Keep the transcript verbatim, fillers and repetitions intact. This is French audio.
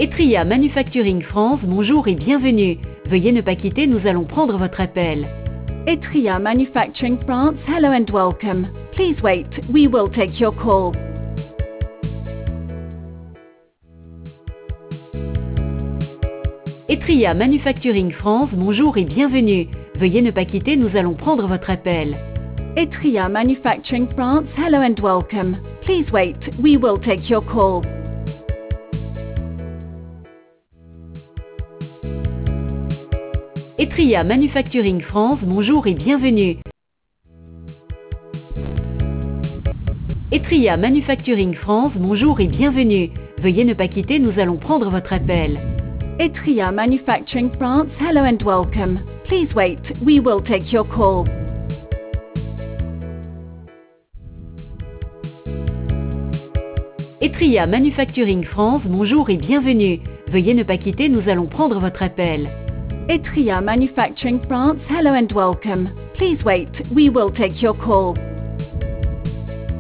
Etria Manufacturing France, bonjour et bienvenue. Veuillez ne pas quitter, nous allons prendre votre appel. Etria Manufacturing France, hello and welcome. Please wait, we will take your call. Etria Manufacturing France, bonjour et bienvenue. Veuillez ne pas quitter, nous allons prendre votre appel. Etria Manufacturing France, hello and welcome. Please wait, we will take your call. Etria Manufacturing France, bonjour et bienvenue. Etria Manufacturing France, bonjour et bienvenue. Veuillez ne pas quitter, nous allons prendre votre appel. Etria Manufacturing France, hello and welcome. Please wait, we will take your call. Etria Manufacturing France, bonjour et bienvenue. Veuillez ne pas quitter, nous allons prendre votre appel. Etria Manufacturing France, hello and welcome. Please wait, we will take your call.